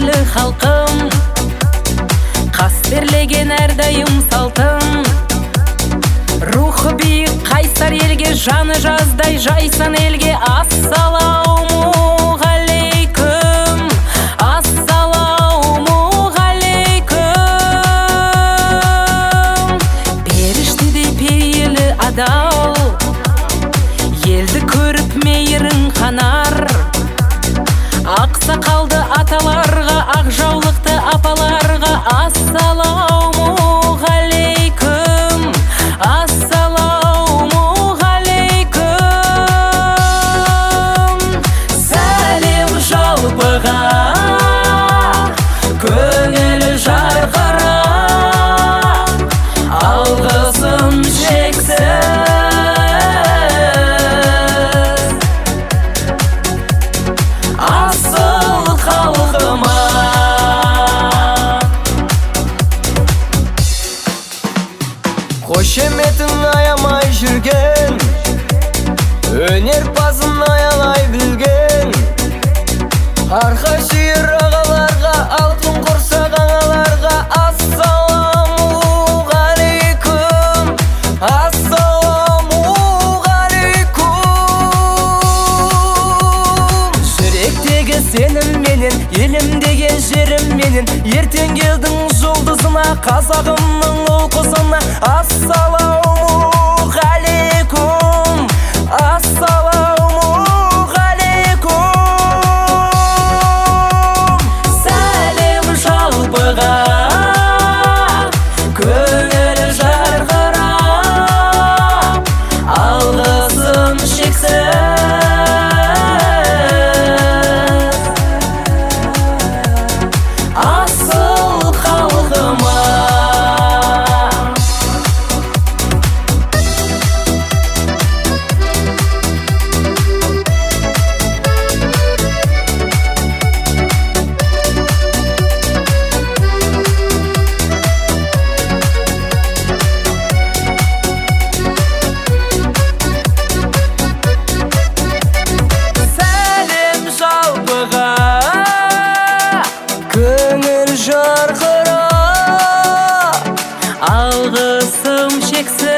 пейілі халқым, қастерлеген әрдайым салтым. Рухы биік қайсар елге, жаны жаздай жайсан елге. Ассалаумағалейкум, ассалаумағалейкум. Періштедей пейілі адал, елді көріп мейірін қанар. Ақсақалды аталарға, ақ жаулықты апаларға. Ассалаумағалейкум, ассалаумағалейкум. Сәлем жалпыға, көңілі жарқырап, алғысым шексіз. Асыл халқыма қошеметін аямай жүрген, өнерпазын аялай білген. Арқа сүйер ағаларға, алтын құрсақ ағаларға. Ассаламағалейкум, ассаламағалейкум. Жүректегі сенім менен, елім деген жерім менен. Ертең келдің жұлдызына, қазағымның ұл-қызына. Ассалаумағалейкум, ассалаумағалейкум. Сәлем жалпыға, көңілі жарқырап, алғысым шексіз. Асыл халқыма көңіл жарқырап, алғысым шексіз.